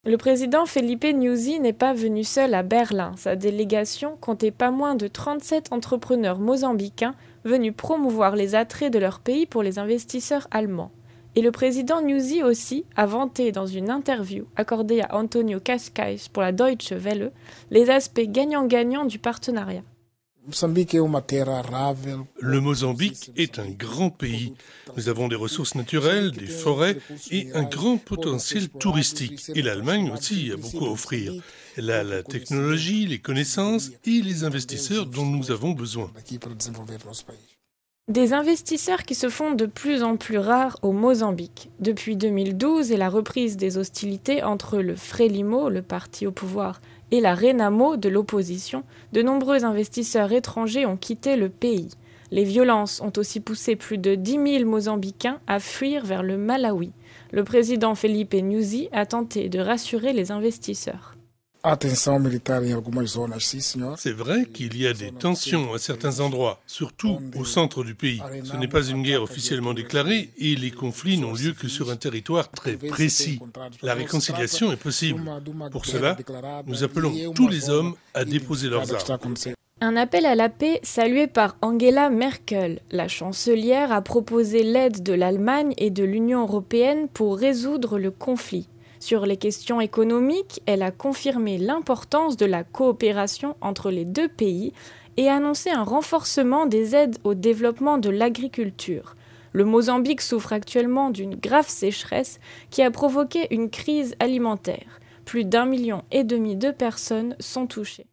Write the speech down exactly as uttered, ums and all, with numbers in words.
Le président Felipe Nyusi n'est pas venu seul à Berlin. Sa délégation comptait pas moins de trente-sept entrepreneurs mozambicains venus promouvoir les attraits de leur pays pour les investisseurs allemands. Et le président Nyusi aussi a vanté dans une interview accordée à Antonio Cascais pour la Deutsche Welle les aspects gagnant-gagnant du partenariat. Le Mozambique est un grand pays. Nous avons des ressources naturelles, des forêts et un grand potentiel touristique. Et l'Allemagne aussi a beaucoup à offrir. Elle a la technologie, les connaissances et les investisseurs dont nous avons besoin. Des investisseurs qui se font de plus en plus rares au Mozambique. Depuis deux mille douze et la reprise des hostilités entre le Frelimo, le parti au pouvoir, et la Renamo de l'opposition, de nombreux investisseurs étrangers ont quitté le pays. Les violences ont aussi poussé plus de dix mille Mozambicains à fuir vers le Malawi. Le président Felipe Nyusi a tenté de rassurer les investisseurs. C'est vrai qu'il y a des tensions à certains endroits, surtout au centre du pays. Ce n'est pas une guerre officiellement déclarée et les conflits n'ont lieu que sur un territoire très précis. La réconciliation est possible. Pour cela, nous appelons tous les hommes à déposer leurs armes. Un appel à la paix salué par Angela Merkel. La chancelière a proposé l'aide de l'Allemagne et de l'Union européenne pour résoudre le conflit. Sur les questions économiques, elle a confirmé l'importance de la coopération entre les deux pays et annoncé un renforcement des aides au développement de l'agriculture. Le Mozambique souffre actuellement d'une grave sécheresse qui a provoqué une crise alimentaire. Plus d'un million et demi de personnes sont touchées.